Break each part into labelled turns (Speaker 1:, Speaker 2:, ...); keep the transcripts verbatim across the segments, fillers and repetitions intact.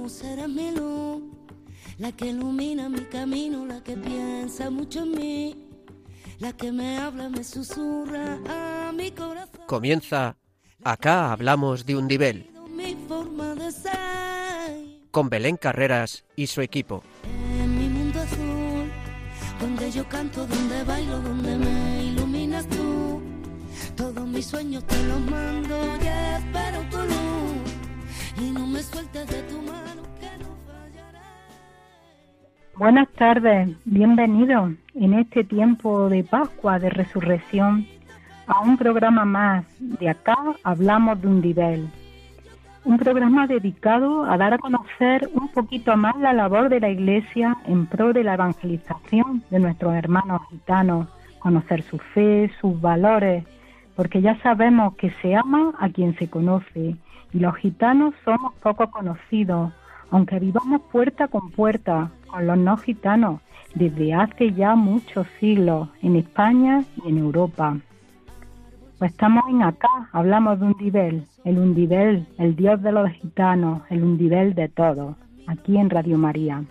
Speaker 1: serás mi luz, la que ilumina mi camino, la que piensa mucho en mí, la que me habla, me susurra a mi corazón.
Speaker 2: Comienza Acá hablamos de Undibel,
Speaker 1: Mi forma de ser.
Speaker 2: con Belén Carreras y su equipo.
Speaker 1: En mi mundo azul, donde yo canto, donde bailo, donde me iluminas tú. Todos mis sueños te los mando y espero tu luz. Y no me sueltes de tu mano, que no fallaré.
Speaker 3: Buenas tardes, bienvenidos en este tiempo de Pascua, de Resurrección, a un programa más de Acá hablamos de Undibel. Un programa dedicado a dar a conocer un poquito más la labor de la Iglesia en pro de la evangelización de nuestros hermanos gitanos, conocer su fe, sus valores, porque ya sabemos que se ama a quien se conoce y los gitanos somos poco conocidos, aunque vivamos puerta con puerta con los no gitanos desde hace ya muchos siglos en España y en Europa. Pues estamos en Acá, hablamos de Undibel, el Undibel, el Dios de los gitanos, el Undibel de todos, aquí en Radio María.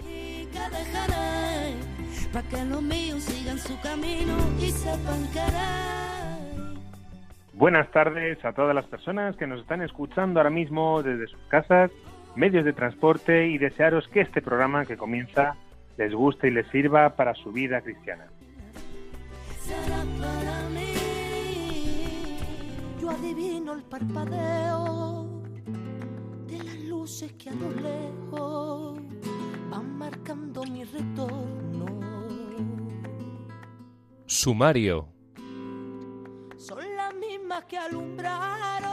Speaker 1: Para que los míos sigan su camino y sepan querer.
Speaker 4: Buenas tardes a todas las personas que nos están escuchando ahora mismo desde sus casas, medios de transporte, y desearos que este programa que comienza les guste y les sirva para su vida cristiana.
Speaker 1: Será para mí. Yo adivino el parpadeo de las luces que a lo lejos van marcando mi retorno.
Speaker 5: Sumario.
Speaker 1: Son las mismas que alumbraron.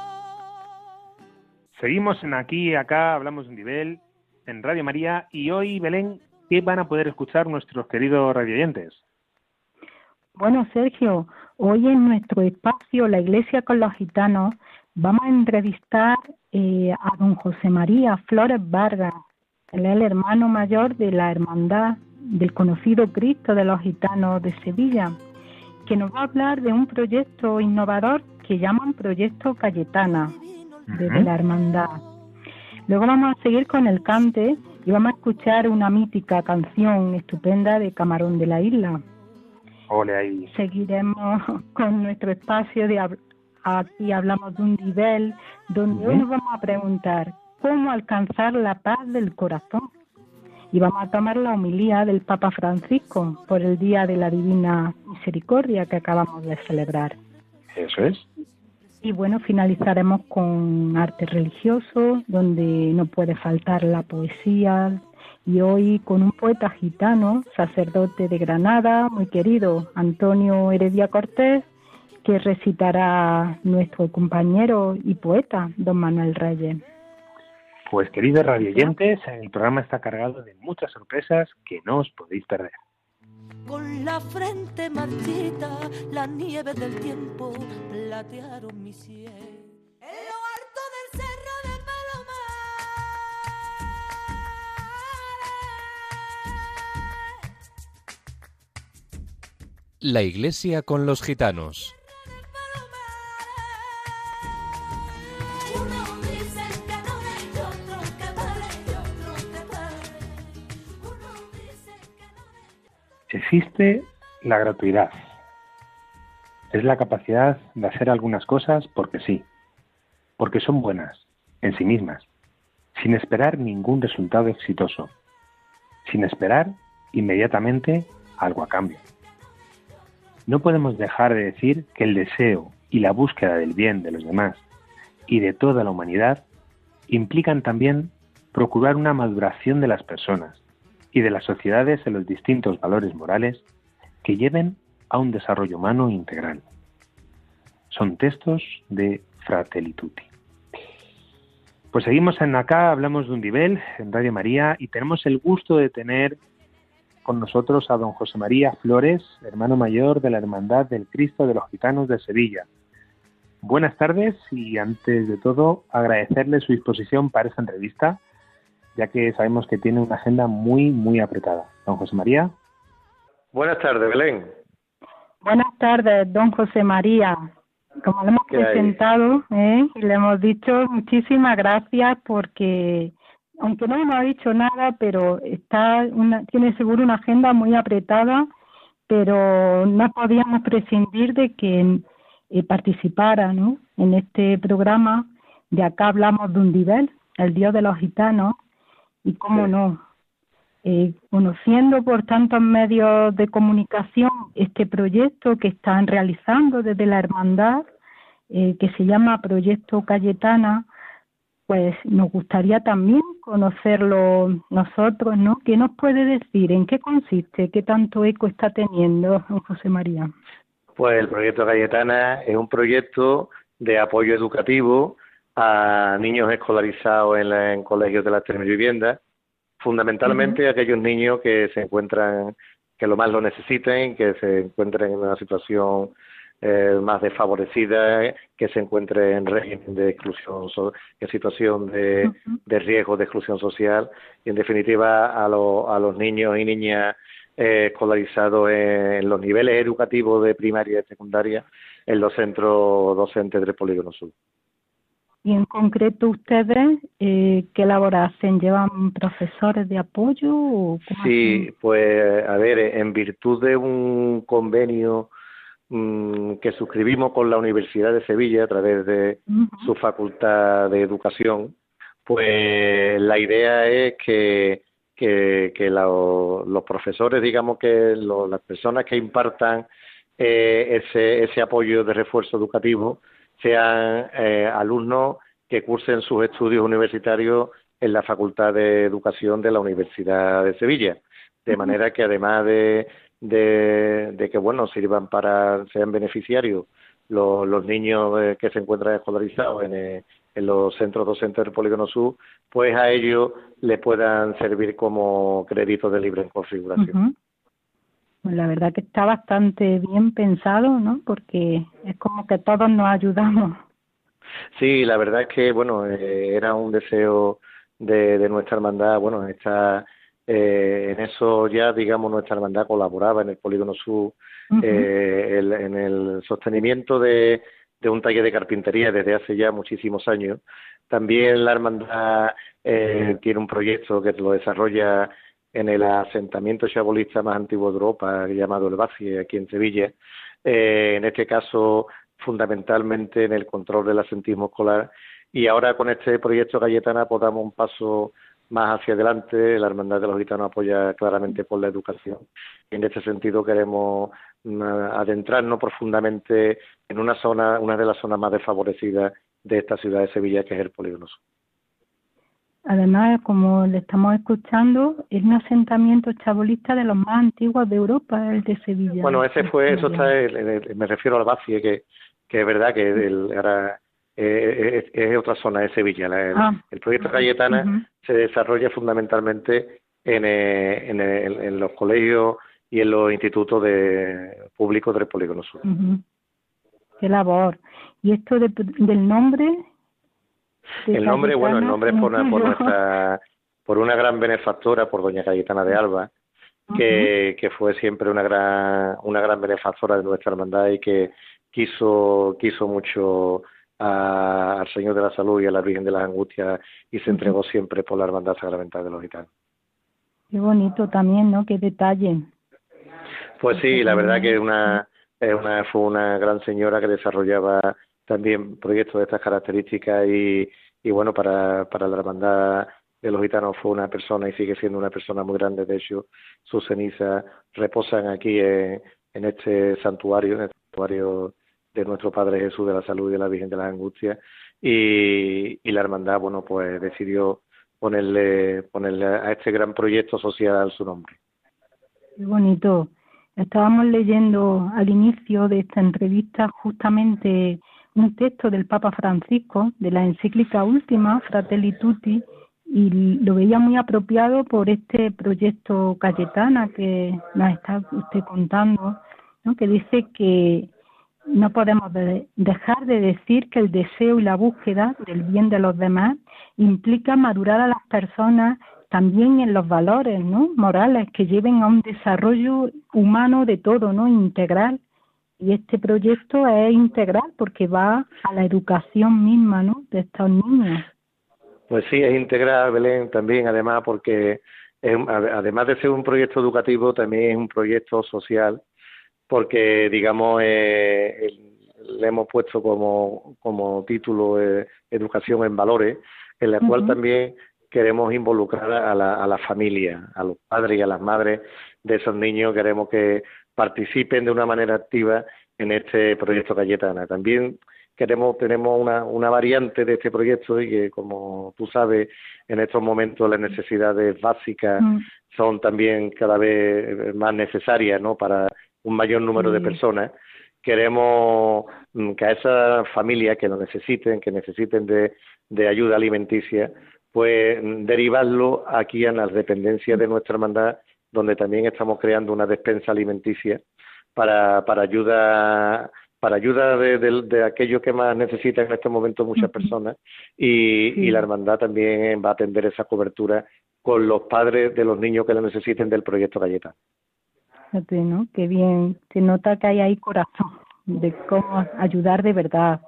Speaker 4: Seguimos en Aquí, Acá hablamos de Undibel, en Radio María, y hoy, Belén, ¿qué van a poder escuchar nuestros queridos radioyentes?
Speaker 3: Bueno, Sergio, hoy en nuestro espacio La Iglesia con los Gitanos vamos a entrevistar eh, a don José María Flores Vargas. Él es el hermano mayor de la Hermandad del conocido Cristo de los Gitanos de Sevilla, que nos va a hablar de un proyecto innovador que llaman Proyecto Cayetana, desde la Hermandad. Luego vamos a seguir con el cante y vamos a escuchar una mítica canción estupenda de Camarón de la Isla.
Speaker 4: Ole ahí.
Speaker 3: Seguiremos con nuestro espacio de hab- Aquí hablamos de Undibel, donde
Speaker 4: Uh-huh.
Speaker 3: hoy nos vamos a preguntar cómo alcanzar la paz del corazón. Y vamos a tomar la homilía del Papa Francisco por el Día de la Divina Misericordia que acabamos de celebrar.
Speaker 4: Eso es.
Speaker 3: Y bueno, finalizaremos con arte religioso, donde no puede faltar la poesía, y hoy con un poeta gitano, sacerdote de Granada, muy querido, Antonio Heredia Cortés, que recitará nuestro compañero y poeta, don Manuel Reyes.
Speaker 4: Pues queridos radioyentes, el programa está cargado de muchas sorpresas que no os podéis perder.
Speaker 1: Con la frente marchita, la nieve del tiempo platearon mi sien. En lo alto del cerro de Palomares.
Speaker 5: La Iglesia con los Gitanos.
Speaker 1: Uno dice que no es y otro que vale, y otro que vale. Uno dice que no es.
Speaker 4: Existe la gratuidad. Es la capacidad de hacer algunas cosas porque sí, porque son buenas en sí mismas, sin esperar ningún resultado exitoso, sin esperar inmediatamente algo a cambio. No podemos dejar de decir que el deseo y la búsqueda del bien de los demás y de toda la humanidad implican también procurar una maduración de las personas y de las sociedades en los distintos valores morales que lleven a un desarrollo humano integral. Son textos de Fratelli Tutti. Pues seguimos en Acá, hablamos de Undibel, en Radio María, y tenemos el gusto de tener con nosotros a don José María Flores, hermano mayor de la Hermandad del Cristo de los Gitanos de Sevilla. Buenas tardes, y antes de todo agradecerle su disposición para esta entrevista, ya que sabemos que tiene una agenda muy, muy apretada. Don José María.
Speaker 6: Buenas tardes, Belén.
Speaker 3: Buenas tardes, don José María. Como le hemos presentado, ¿eh? y le hemos dicho muchísimas gracias porque aunque no nos ha dicho nada, pero está una, tiene seguro una agenda muy apretada, pero no podíamos prescindir de que eh, participara, ¿no?, en este programa. De acá hablamos de Undibel, el dios de los gitanos, y cómo
Speaker 6: Sí.
Speaker 3: no, eh, conociendo por tantos medios de comunicación este proyecto que están realizando desde la hermandad, eh, que se llama Proyecto Cayetana, pues nos gustaría también conocerlo nosotros, ¿no? ¿Qué nos puede decir? ¿En qué consiste? ¿Qué tanto eco está teniendo, don José María?
Speaker 6: Pues el proyecto Cayetana es un proyecto de apoyo educativo a niños escolarizados en, la, en colegios de las viviendas, fundamentalmente uh-huh. aquellos niños que se encuentran, que lo más lo necesiten, que se encuentren en una situación eh, más desfavorecida, que se encuentren en régimen de exclusión, so, en situación de, uh-huh. de riesgo de exclusión social, y en definitiva a, lo, a los niños y niñas eh, escolarizados en los niveles educativos de primaria y secundaria en los centros docentes del Polígono Sur.
Speaker 3: Y en concreto ustedes, eh, ¿qué labor hacen? ¿Llevan profesores de apoyo? O cómo
Speaker 6: sí,
Speaker 3: hacen?
Speaker 6: Pues a ver, en virtud de un convenio mmm, que suscribimos con la Universidad de Sevilla a través de uh-huh. su Facultad de Educación, pues la idea es que, que, que la, los profesores, digamos que lo, las personas que impartan eh, ese, ese apoyo de refuerzo educativo, sean eh, alumnos que cursen sus estudios universitarios en la Facultad de Educación de la Universidad de Sevilla, de manera que además de, de, de que bueno sirvan para sean beneficiarios los, los niños eh, que se encuentran escolarizados en, eh, en los centros docentes del Polígono Sur, pues a ellos les puedan servir como créditos de libre configuración.
Speaker 3: Uh-huh. Pues la verdad que está bastante bien pensado, ¿no? Porque es como que todos nos ayudamos.
Speaker 6: Sí, la verdad es que, bueno, eh, era un deseo de, de nuestra hermandad. Bueno, está eh, en eso ya, digamos, nuestra hermandad colaboraba en el Polígono Sur, uh-huh. eh, el, en el sostenimiento de, de un taller de carpintería desde hace ya muchísimos años. También la hermandad eh, tiene un proyecto que lo desarrolla en el asentamiento chabolista más antiguo de Europa, llamado El Bacie, aquí en Sevilla, eh, en este caso fundamentalmente en el control del asentismo escolar, y ahora con este proyecto Cayetana pues damos un paso más hacia adelante. La Hermandad de los Gitanos apoya claramente por la educación, y en este sentido queremos uh, adentrarnos profundamente en una zona, una de las zonas más desfavorecidas de esta ciudad de Sevilla, que es el Polígono Sur.
Speaker 3: Además, como le estamos escuchando, es un asentamiento chabolista de los más antiguos de Europa, el de Sevilla.
Speaker 6: Bueno, ese fue, eso está, el, el, me refiero al Bacie, que, que es verdad que el, era, eh, es, es otra zona de Sevilla. La, el, ah, el proyecto Cayetana uh-huh. se desarrolla fundamentalmente en, eh, en, el, en los colegios y en los institutos de públicos del Polígono Sur.
Speaker 3: Uh-huh. Qué labor. ¿Y esto de, del nombre?
Speaker 6: El nombre, bueno, el nombre es por, una, por nuestra, por una gran benefactora, por doña Cayetana de Alba, que, uh-huh. que fue siempre una gran, una gran benefactora de nuestra hermandad y que quiso, quiso mucho a, al Señor de la Salud y a la Virgen de las Angustias, y se entregó uh-huh. siempre por la Hermandad Sacramental de los Gitanos.
Speaker 3: Qué bonito también, ¿no? Qué detalle.
Speaker 6: Pues sí, la verdad que una, una, fue una gran señora que desarrollaba también proyectos de estas características, y, y bueno, para, para la Hermandad de los Gitanos fue una persona y sigue siendo una persona muy grande. De hecho, sus cenizas reposan aquí en, en este santuario, en el santuario de nuestro Padre Jesús de la Salud y de la Virgen de las Angustias, y, y la Hermandad, bueno, pues decidió ponerle, ponerle a este gran proyecto social su nombre.
Speaker 3: Qué bonito. Estábamos leyendo al inicio de esta entrevista justamente un texto del Papa Francisco, de la encíclica última, Fratelli Tutti, y lo veía muy apropiado por este proyecto Cayetana que nos está usted contando, ¿no? Que dice que no podemos de dejar de decir que el deseo y la búsqueda del bien de los demás implica madurar a las personas también en los valores, ¿no?, morales, que lleven a un desarrollo humano de todo, ¿no?, integral. Y este proyecto es integral porque va a la educación misma, ¿no?, de estos niños.
Speaker 6: Pues sí, es integral, Belén, también, además, porque es, además de ser un proyecto educativo, también es un proyecto social, porque, digamos, eh, el, le hemos puesto como, como título eh, Educación en Valores, en la cual uh-huh. también queremos involucrar a la, a la familia, a los padres y a las madres de esos niños, queremos que participen de una manera activa en este proyecto Cayetana. También queremos tenemos una, una variante de este proyecto y que, como tú sabes, en estos momentos las necesidades básicas mm. son también cada vez más necesarias, ¿no?, para un mayor número sí. de personas. Queremos que a esas familias que lo necesiten, que necesiten de, de ayuda alimenticia, pues derivarlo aquí a las dependencias de nuestra hermandad, donde también estamos creando una despensa alimenticia para, para ayuda para ayuda de, de, de aquellos que más necesitan en estos momentos muchas personas, y, sí. y la hermandad también va a atender esa cobertura con los padres de los niños que lo necesiten del proyecto Cayetana.
Speaker 3: Fíjate, ¿no? Qué bien, se nota que hay ahí corazón de cómo ayudar de verdad.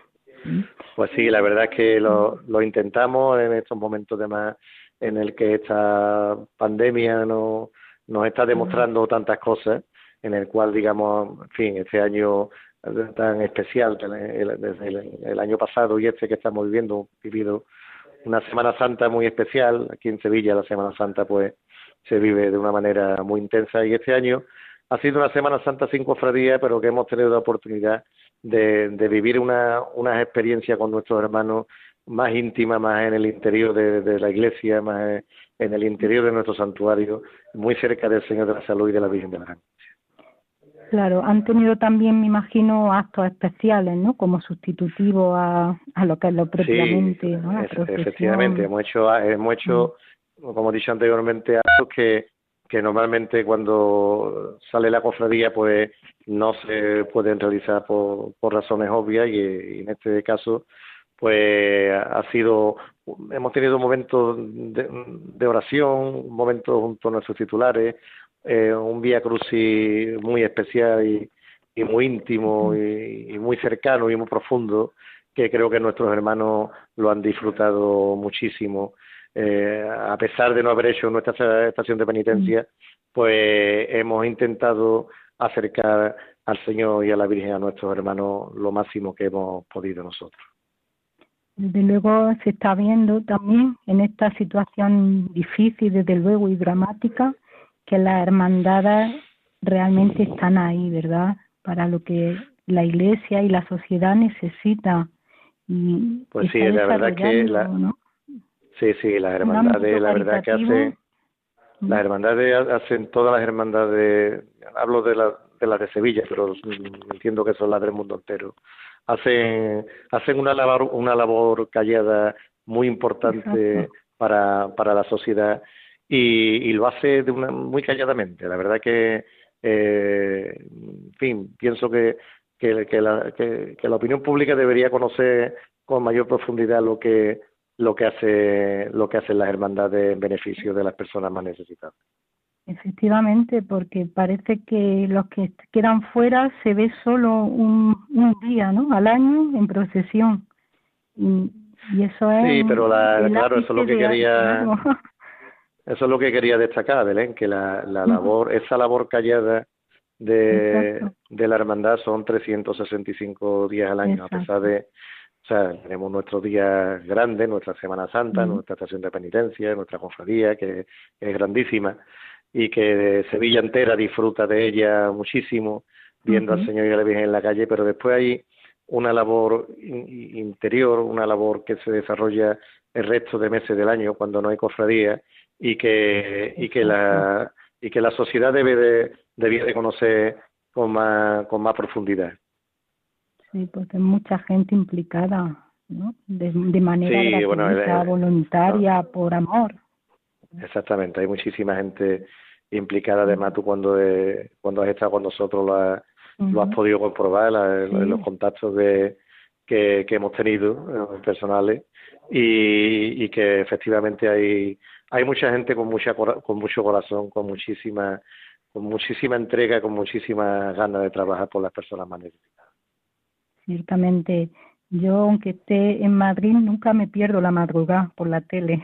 Speaker 6: Pues sí, la verdad es que lo, lo intentamos en estos momentos de más en el que esta pandemia no, nos está demostrando tantas cosas, en el cual, digamos, en fin, este año tan especial, desde el, el año pasado y este que estamos viviendo, vivido una Semana Santa muy especial. Aquí en Sevilla la Semana Santa pues se vive de una manera muy intensa, y este año ha sido una Semana Santa sin cofradía, pero que hemos tenido la oportunidad de, de vivir una, una experiencia con nuestros hermanos más íntima, más en el interior de, de la iglesia, más en el interior de nuestro santuario, muy cerca del Señor de la Salud y de la Virgen de la Gracia.
Speaker 3: Claro, han tenido también, me imagino, actos especiales, ¿no?, como sustitutivo a, a lo que es lo propiamente,
Speaker 6: sí,
Speaker 3: ¿no?
Speaker 6: Es, efectivamente, hemos hecho, hemos hecho mm. como he dicho anteriormente, actos que, que normalmente cuando sale la cofradía pues no se pueden realizar por, por razones obvias, y, y en este caso pues ha sido, hemos tenido momentos de, de oración, momentos junto a nuestros titulares, eh, un Vía Crucis muy especial y, y muy íntimo y, y muy cercano y muy profundo, que creo que nuestros hermanos lo han disfrutado muchísimo. Eh, a pesar de no haber hecho nuestra estación de penitencia, pues hemos intentado acercar al Señor y a la Virgen a nuestros hermanos lo máximo que hemos podido nosotros.
Speaker 3: Desde luego se está viendo también en esta situación difícil, desde luego, y dramática, que las hermandades realmente están ahí, ¿verdad?, para lo que la Iglesia y la sociedad necesita. Y
Speaker 6: pues sí, la verdad que la, ¿no? sí, sí, las hermandades, la verdad que hacen, las hermandades hacen todas las hermandades, hablo de la de las de Sevilla, pero entiendo que son las del mundo entero. Hacen hacen una labor una labor callada muy importante Exacto. para para la sociedad, y, y lo hace de una muy calladamente. La verdad que eh, en fin, pienso que que, que, la, que que la opinión pública debería conocer con mayor profundidad lo que lo que hace lo que hacen las hermandades en beneficio de las personas más necesitadas.
Speaker 3: Efectivamente, porque parece que los que quedan fuera se ve solo un, un día, ¿no?, al año en procesión, y, y eso es
Speaker 6: sí, pero la,
Speaker 3: el
Speaker 6: claro, eso es lo que quería algo. Eso es lo que quería destacar, Belén, que la, la labor, esa labor callada de, de la hermandad son trescientos sesenta y cinco días al año. Exacto. A pesar de, o sea, tenemos nuestros días grandes, nuestra Semana Santa, uh-huh. nuestra estación de penitencia, nuestra cofradía, que es grandísima, y que Sevilla entera disfruta de ella muchísimo, viendo uh-huh. al Señor y a la Virgen en la calle, pero después hay una labor in- interior, una labor que se desarrolla el resto de meses del año cuando no hay cofradía, y que y que la y que la sociedad debe de debía de conocer con más con más profundidad.
Speaker 3: Sí, porque hay mucha gente implicada, ¿no?, de, de manera
Speaker 6: sí,
Speaker 3: gratuita,
Speaker 6: bueno, eh,
Speaker 3: voluntaria,
Speaker 6: no.
Speaker 3: por amor.
Speaker 6: Exactamente, hay muchísima gente implicada. Además, tú cuando eh, cuando has estado con nosotros la, uh-huh. lo has podido comprobar la, sí. en los contactos de, que, que hemos tenido eh, personales, y, y que efectivamente hay hay mucha gente con mucha con mucho corazón, con muchísima con muchísima entrega, con muchísimas ganas de trabajar por las personas más necesitadas.
Speaker 3: Ciertamente, Yo, aunque esté en Madrid, nunca me pierdo la madrugada por la tele.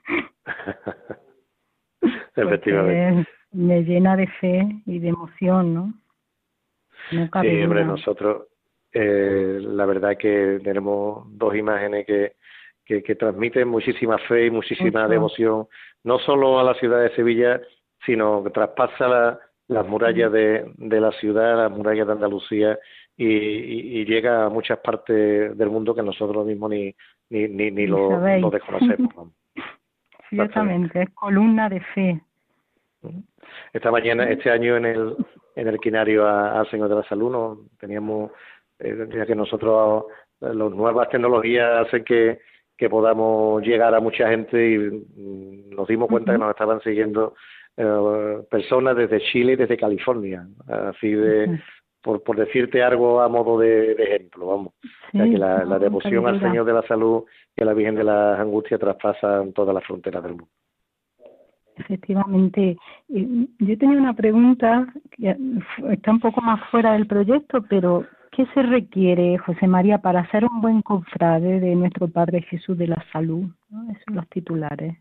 Speaker 6: Efectivamente.
Speaker 3: Me llena de fe y de emoción, ¿no? No cabe
Speaker 6: Sí, hombre,
Speaker 3: duda.
Speaker 6: nosotros, eh, la verdad que tenemos dos imágenes que, que, que transmiten muchísima fe y muchísima
Speaker 3: Mucho.
Speaker 6: devoción, no solo a la ciudad de Sevilla, sino que traspasa la, las murallas de, de la ciudad, las murallas de Andalucía, y, y, y llega a muchas partes del mundo que nosotros mismos ni, ni, ni, ni lo,
Speaker 3: ¿Sabéis?
Speaker 6: lo desconocemos.
Speaker 3: Ciertamente, es columna de fe.
Speaker 6: Esta mañana, este año en el en el quinario al Señor de la Salud, ¿no? Teníamos, eh, ya que nosotros, eh, las nuevas tecnologías hacen que, que podamos llegar a mucha gente, y mm, nos dimos cuenta
Speaker 3: Uh-huh.
Speaker 6: que nos estaban siguiendo eh, personas desde Chile y desde California, así de,
Speaker 3: Uh-huh.
Speaker 6: por, por decirte algo a modo de, de ejemplo, vamos.
Speaker 3: Sí,
Speaker 6: O sea que la,
Speaker 3: no,
Speaker 6: la devoción al
Speaker 3: duda.
Speaker 6: Señor de la Salud y a la Virgen de las Angustias traspasan todas las fronteras del mundo.
Speaker 3: Efectivamente. Eh, Yo tenía una pregunta que está un poco más fuera del proyecto, pero ¿qué se requiere, José María, para ser un buen cofrade de nuestro Padre Jesús de la Salud? ¿No? Esos son los titulares.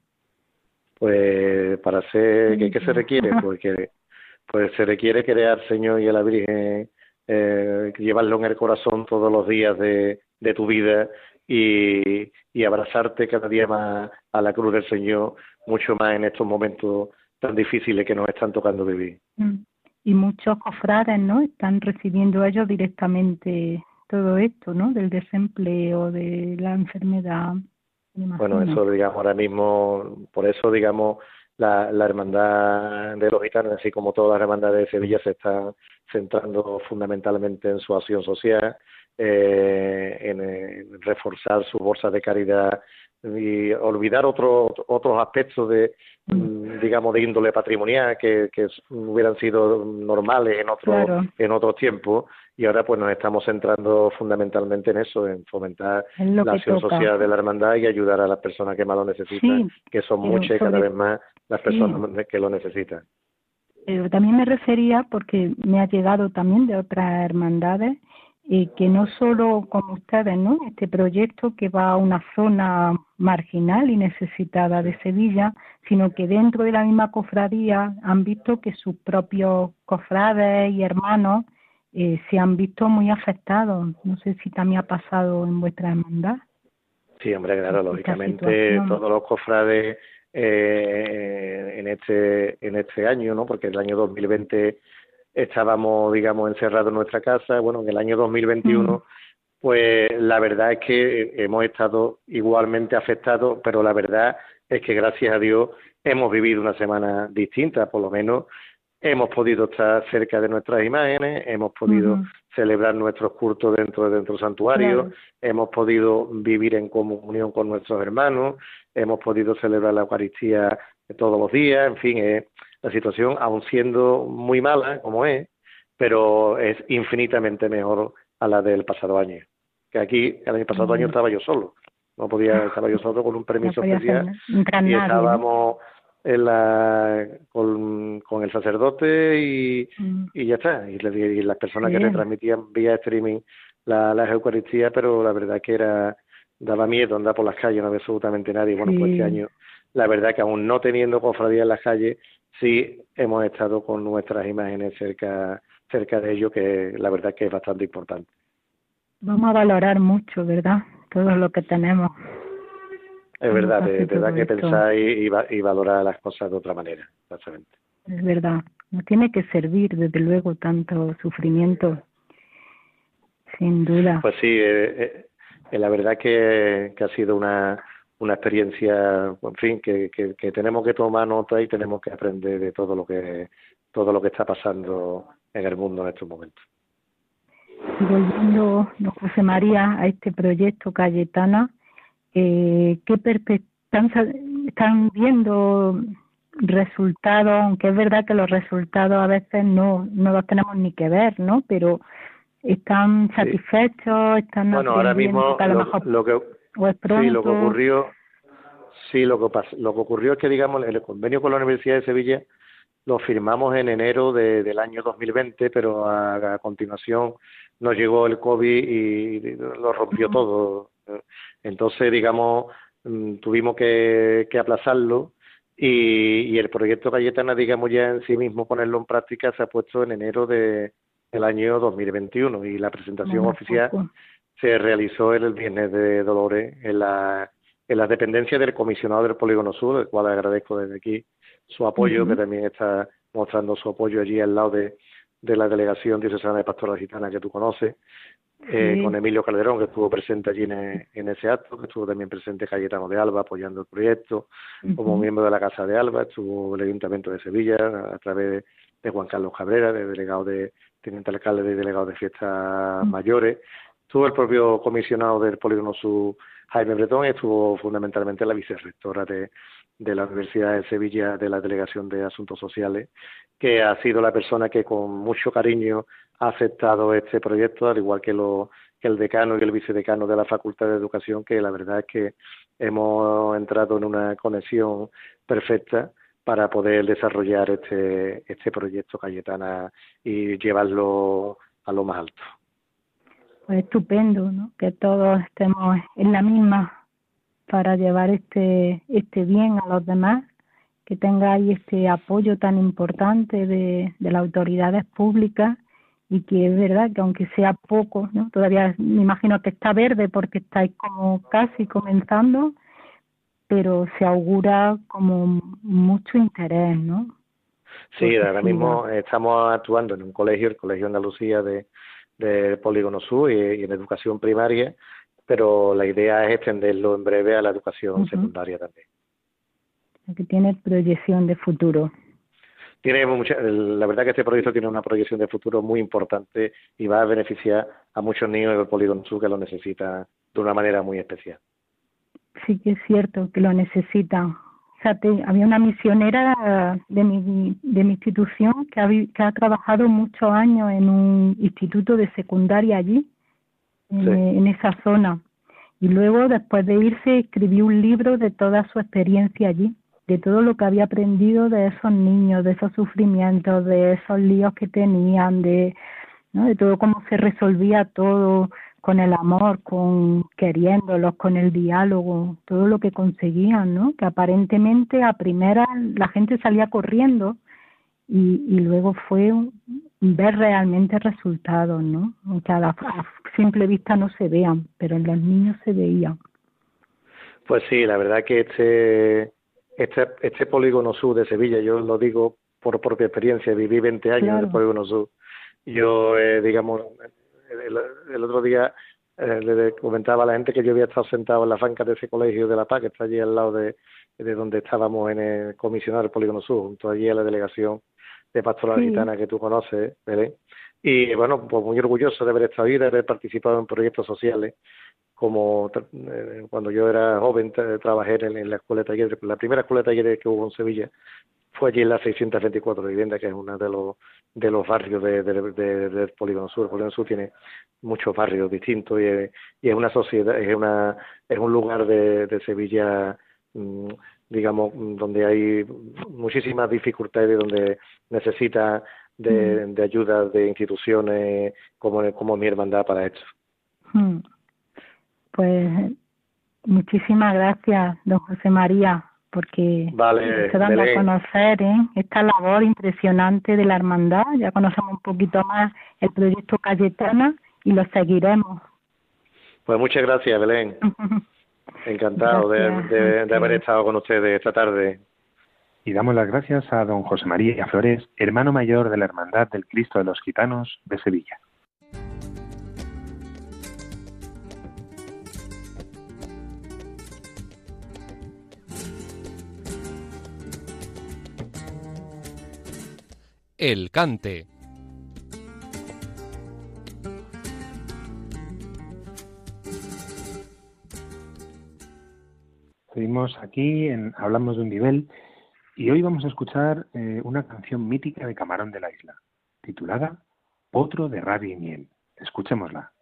Speaker 6: Pues para ser, ¿qué, qué se requiere?
Speaker 3: Ajá.
Speaker 6: Pues, que, pues se requiere querer al Señor y a la Virgen, eh, llevarlo en el corazón todos los días de, de tu vida, y, y abrazarte cada día más a la cruz del Señor, mucho más en estos momentos tan difíciles que nos están tocando vivir.
Speaker 3: Mm. Y muchos cofrades, ¿no? Están recibiendo ellos directamente todo esto, ¿no? Del desempleo, de la enfermedad. Me
Speaker 6: Bueno,
Speaker 3: imagino.
Speaker 6: eso, digamos, ahora mismo, por eso, digamos, la, la hermandad de los gitanos, así como todas las hermandades de Sevilla, se están centrando fundamentalmente en su acción social, eh, en, en reforzar sus bolsas de caridad y olvidar otros otros aspectos de, mm, digamos, de índole patrimonial que, que hubieran sido normales en otros
Speaker 3: Claro.
Speaker 6: en otros tiempos, y ahora pues nos estamos centrando fundamentalmente en eso, en fomentar
Speaker 3: Es lo
Speaker 6: la
Speaker 3: que
Speaker 6: acción
Speaker 3: toca.
Speaker 6: social de la hermandad y ayudar a las personas que más lo necesitan,
Speaker 3: Sí,
Speaker 6: que son
Speaker 3: pero
Speaker 6: muchas y cada
Speaker 3: sobre-
Speaker 6: vez más las
Speaker 3: sí.
Speaker 6: personas que lo necesitan.
Speaker 3: Pero también me refería, porque me ha llegado también de otras hermandades, eh, que no solo como ustedes, ¿no? Este proyecto que va a una zona marginal y necesitada de Sevilla, sino que dentro de la misma cofradía han visto que sus propios cofrades y hermanos eh, se han visto muy afectados. No sé si también ha pasado en vuestra hermandad.
Speaker 6: Sí, hombre, claro,
Speaker 3: Esta
Speaker 6: lógicamente
Speaker 3: situación.
Speaker 6: todos los cofrades eh, en este en este año, ¿no? Porque el año dos mil veinte estábamos, digamos, encerrados en nuestra casa. Bueno, en el año dos mil veintiuno,
Speaker 3: Mm.
Speaker 6: pues la verdad es que hemos estado igualmente afectados, pero la verdad es que gracias a Dios hemos vivido una semana distinta, por lo menos hemos podido estar cerca de nuestras imágenes, hemos podido
Speaker 3: Ujú.
Speaker 6: celebrar nuestros cultos dentro de nuestro santuario,
Speaker 3: Claro.
Speaker 6: hemos podido vivir en comunión con nuestros hermanos, hemos podido celebrar la Eucaristía todos los días, en fin, eh, la situación, aun siendo muy mala, como es, pero es infinitamente mejor a la del pasado año. Que aquí, el año pasado año
Speaker 3: Mm.
Speaker 6: estaba yo solo, no podía, estaba yo solo con un permiso
Speaker 3: No podía
Speaker 6: especial,
Speaker 3: hacer- entrar
Speaker 6: y
Speaker 3: nadie, ¿no?
Speaker 6: estábamos en la, con, con el sacerdote y,
Speaker 3: Mm.
Speaker 6: y ya está, y, le- y las personas que
Speaker 3: Bien.
Speaker 6: retransmitían vía streaming la, las Eucaristías, pero la verdad que era, daba miedo andar por las calles, no había absolutamente nadie. Bueno, pues este
Speaker 3: Sí.
Speaker 6: año, la verdad que aún no teniendo cofradía en las calles, sí hemos estado con nuestras imágenes cerca cerca de ello, que la verdad que es bastante importante.
Speaker 3: Vamos a valorar mucho, ¿verdad? Todo lo que tenemos.
Speaker 6: Es verdad,
Speaker 3: Cuando
Speaker 6: te,
Speaker 3: pase
Speaker 6: te da
Speaker 3: todo
Speaker 6: que
Speaker 3: esto.
Speaker 6: pensar y, y, va- y valorar las cosas de otra manera, exactamente.
Speaker 3: Es verdad. No tiene que servir, desde luego, tanto sufrimiento. Sin duda.
Speaker 6: Pues sí, eh, eh, la verdad que, que ha sido una, una experiencia, en fin, que, que, que tenemos que tomar nota y tenemos que aprender de todo lo que todo lo que está pasando en el mundo en estos momentos.
Speaker 3: Y volviendo, don José María, a este proyecto Cayetana, eh, ¿qué perspectivas están, están viendo resultados? Aunque es verdad que los resultados a veces no, no los tenemos ni que ver, ¿no? Pero ¿están satisfechos? ¿Están
Speaker 6: Bueno, ahora
Speaker 3: aprendiendo
Speaker 6: mismo
Speaker 3: que a lo
Speaker 6: lo,
Speaker 3: mejor
Speaker 6: lo que
Speaker 3: o es pronto?
Speaker 6: sí, lo que ocurrió sí lo que pas- lo que ocurrió es que, digamos, el convenio con la Universidad de Sevilla lo firmamos en enero de, del año dos mil veinte, pero a, a continuación nos llegó el COVID y lo rompió todo. Entonces, digamos, tuvimos que, que aplazarlo y, y el proyecto Cayetana, digamos, ya en sí mismo ponerlo en práctica se ha puesto en enero de, del año dos mil veintiuno y la presentación oficial se realizó el Viernes de Dolores en la, en la dependencia del comisionado del Polígono Sur, del cual agradezco desde aquí su apoyo, uh-huh. que también está mostrando su apoyo allí al lado de, de la Delegación Diocesana de Pastoral Gitana que tú conoces, eh, sí. con Emilio Calderón, que estuvo presente allí en, en ese acto, que estuvo también presente Cayetano de Alba apoyando el proyecto, uh-huh. como miembro de la Casa de Alba, estuvo el Ayuntamiento de Sevilla a, a través de Juan Carlos Cabrera, de delegado de teniente alcalde y delegado de fiestas uh-huh. mayores. Estuvo el propio comisionado del Polígono Sur, Jaime Bretón, y estuvo fundamentalmente la vicerrectora de, de la Universidad de Sevilla de la Delegación de Asuntos Sociales, que ha sido la persona que con mucho cariño ha aceptado este proyecto, al igual que, lo, que el decano y el vicedecano de la Facultad de Educación, que la verdad es que hemos entrado en una conexión perfecta para poder desarrollar este, este proyecto Cayetana y llevarlo a lo más alto.
Speaker 3: Pues estupendo, ¿no? Que todos estemos en la misma para llevar este este bien a los demás, que tengáis este apoyo tan importante de, de las autoridades públicas y que es verdad que aunque sea poco, ¿no? Todavía me imagino que está verde porque estáis como casi comenzando, pero se augura como mucho interés, ¿no?
Speaker 6: Sí, porque ahora mismo estamos actuando en un colegio, el Colegio Andalucía de del Polígono Sur y, y en educación primaria, pero la idea es extenderlo en breve a la educación uh-huh. secundaria también.
Speaker 3: Que tiene proyección de futuro.
Speaker 6: Tiene mucha, la verdad que este proyecto tiene una proyección de futuro muy importante y va a beneficiar a muchos niños del Polígono Sur que lo necesitan de una manera muy especial.
Speaker 3: Sí que es cierto que lo necesitan. Fíjate, había una misionera de mi, de mi institución que ha, que ha trabajado muchos años en un instituto de secundaria allí, sí. en, en esa zona. Y luego, después de irse, escribió un libro de toda su experiencia allí, de todo lo que había aprendido de esos niños, de esos sufrimientos, de esos líos que tenían, de, ¿no? de todo cómo se resolvía todo con el amor, con queriéndolos, con el diálogo, todo lo que conseguían, ¿no? Que aparentemente a primera la gente salía corriendo y, y luego fue ver realmente resultados, ¿no? O sea, a, a simple vista no se vean, pero en los niños se veían.
Speaker 6: Pues sí, la verdad que este este este Polígono Sur de Sevilla, yo lo digo por propia experiencia, viví veinte años claro. en el Polígono Sur. Yo, eh, digamos, el, el otro día eh, le comentaba a la gente que yo había estado sentado en las bancas de ese colegio de La Paz, que está allí al lado de, de donde estábamos en el comisionado del Polígono Sur, junto allí a la delegación de Pastoral sí. Gitana que tú conoces, Belén. Y bueno, pues muy orgulloso de haber estado ahí, de haber participado en proyectos sociales, como eh, cuando yo era joven tra- trabajé en, en la escuela de talleres, la primera escuela de talleres que hubo en Sevilla fue allí en la seiscientos veinticuatro de Vivienda, que es uno de los de los barrios de, de, de, del Polígono Sur. El Polígono Sur tiene muchos barrios distintos y, y es una sociedad, es una es un lugar de, de Sevilla, mmm, digamos, donde hay muchísimas dificultades, donde necesita de, de ayuda de instituciones como, como mi hermandad para esto.
Speaker 3: Pues muchísimas gracias, don José María, porque
Speaker 6: vale,
Speaker 3: se dan a conocer ¿eh? esta labor impresionante de la hermandad. Ya conocemos un poquito más el proyecto Cayetana y lo seguiremos.
Speaker 6: Pues muchas gracias, Belén. Encantado gracias, de, de, de haber estado con ustedes esta tarde.
Speaker 4: Y damos las gracias a don José María Flores, hermano mayor de la Hermandad del Cristo de los Gitanos de Sevilla.
Speaker 5: El cante.
Speaker 4: Seguimos aquí, en, hablamos de un nivel, y hoy vamos a escuchar eh, una canción mítica de Camarón de la Isla, titulada Potro de rabia y miel. Escuchémosla.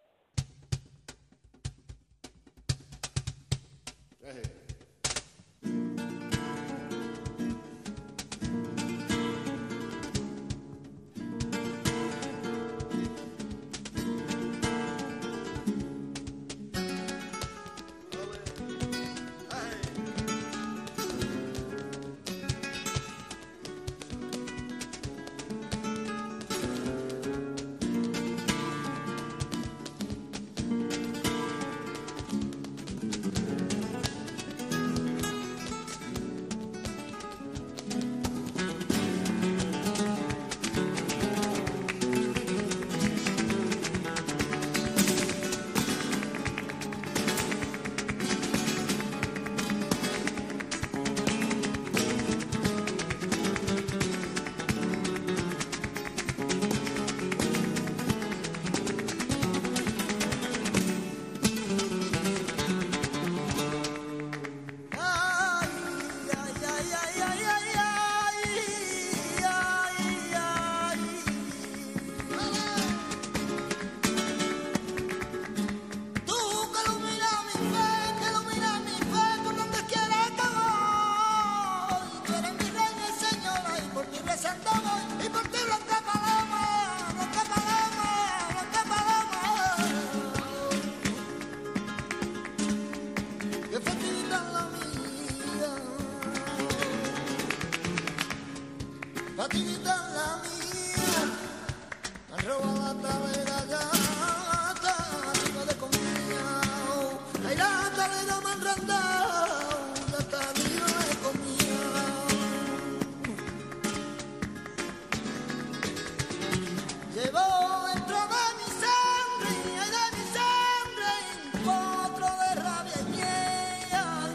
Speaker 7: gatita la mía, me roba la talega gata, arriba de comida, ay la talega me han randado, gata arriba de comida. Llevo dentro de mi sangre, ay de mi sangre, otro de rabia y miel,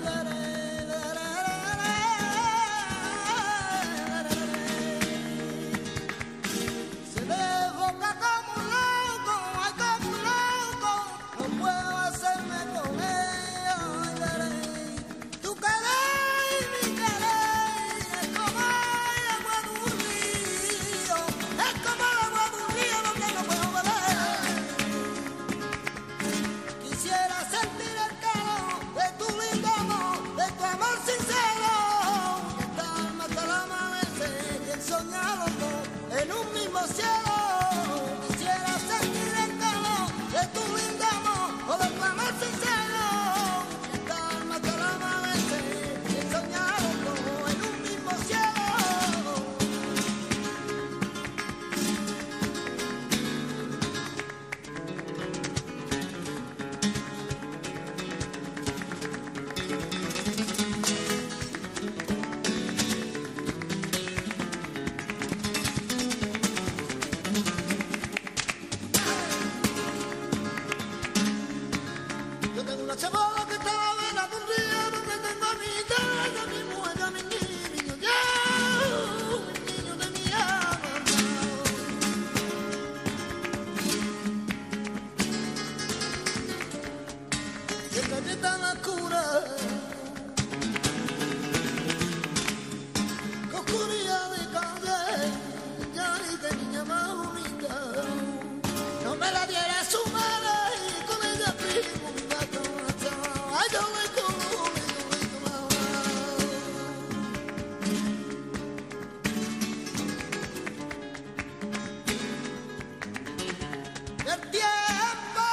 Speaker 7: se desboca como un loco, ay como un loco, no puedo hacerme con ella, tu querer y mi querer, es como el agua de un río, es como el agua de un río donde no puedo beber. Quisiera sentir el calor de tu lindo amor, de tu amor sincero, y estar más que la amanecer y el soñar los dos en un mismo cielo. Quisiera sentir el calor de tu lindo amor o de tu amor sincero, y estar más que la amanecer y el soñar los dos en un mismo cielo. Yo tengo una chavala que está a la vela de un río donde tengo a mi hija, a mi mujer, a mi niño, ya, mi niño de mi alma. Y esta calle tan oscura, que oscuridad de calle, ya ni de niña más bonita, no me la diera su madre y con ella primo mi gato marchaba. Ay, yo me como, yo me tomaba. El tiempo,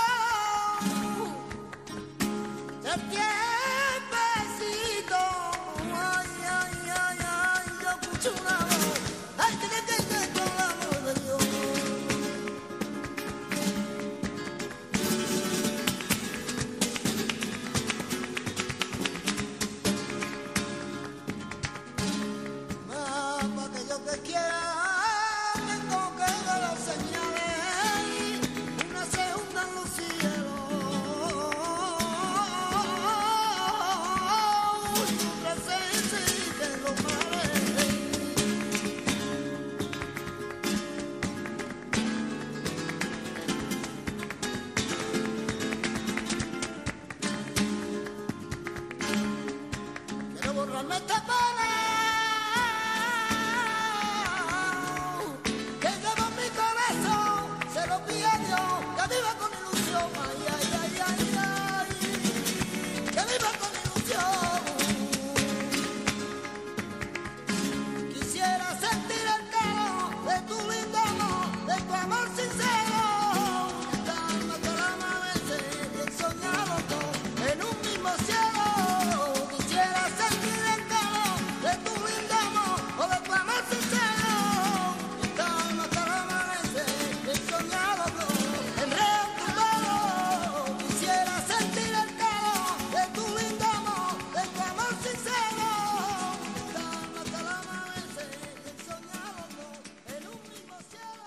Speaker 7: el tiempecito, ay, ay, ay, ay, yo escucho una voz, ay, que, que, que, que, con el amor de Dios. Mamá, que yo te quiera, tengo que ver las señales, una se hundan los cielos, y otra se siguen los mares. Quiero borrarme esta pena que llevo en mi corazón, se lo pido a Dios, que viva con ilusión, ay, ay, ay, ay, ay, que viva con ilusión. Quisiera sentir el calor de tu lindo amor, de tu amor sincero, y estar más que la amanecer y el soñar los dos en un mismo cielo. Quisiera sentir el calor de tu lindo amor o de tu amor sincero, y estar más que la amanecer y el soñar los dos en río tu pelo. Quisiera sentir el calor de tu lindo amor, de tu amor sincero, y estar más que la amanecer y el soñar los dos en un mismo cielo.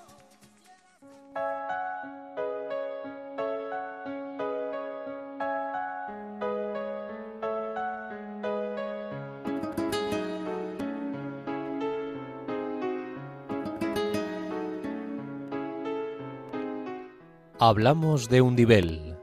Speaker 5: Hablamos de Undibel.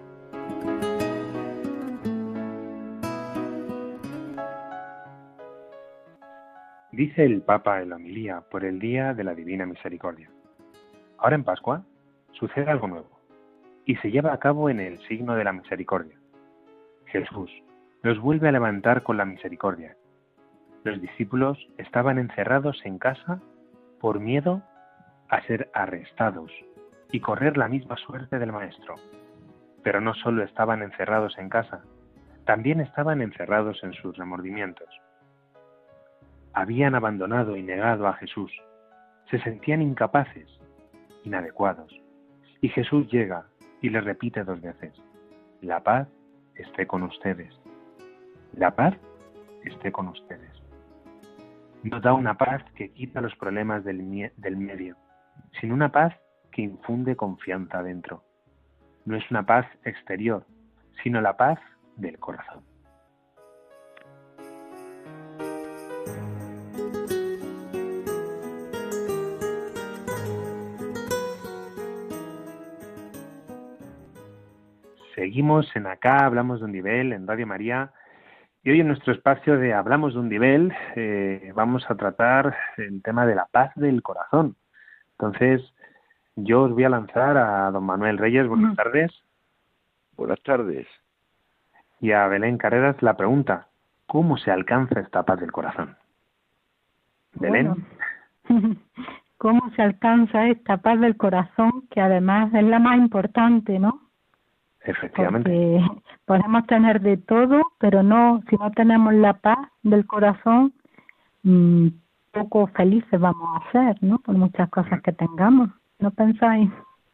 Speaker 4: Dice el Papa en la homilía por el Día de la Divina Misericordia. Ahora en Pascua sucede algo nuevo y se lleva a cabo en el signo de la misericordia. Jesús los vuelve a levantar con la misericordia. Los discípulos estaban encerrados en casa por miedo a ser arrestados y correr la misma suerte del Maestro. Pero no solo estaban encerrados en casa, también estaban encerrados en sus remordimientos. habían abandonado y negado a Jesús. Se sentían incapaces, inadecuados. Y Jesús llega y les repite dos veces: la paz esté con ustedes. La paz esté con ustedes. No da una paz que quita los problemas del, mie- del medio, sino una paz que infunde confianza dentro. No es una paz exterior, sino la paz del corazón. Seguimos en Acá Hablamos de un Nivel, en Radio María, y hoy en nuestro espacio de Hablamos de un Nivel eh, vamos a tratar el tema de la paz del corazón. Entonces, yo os voy a lanzar a don Manuel Reyes, buenas tardes.
Speaker 8: Buenas tardes.
Speaker 4: Y a Belén Carreras la pregunta: ¿cómo se alcanza esta paz del corazón? Belén.
Speaker 3: Bueno, ¿cómo se alcanza esta paz del corazón, que además es la más importante, ¿no?
Speaker 4: Efectivamente.
Speaker 3: Porque podemos tener de todo, pero no, si no tenemos la paz del corazón, mmm, poco felices vamos a ser, ¿no? Por muchas cosas que tengamos. ¿No pensáis?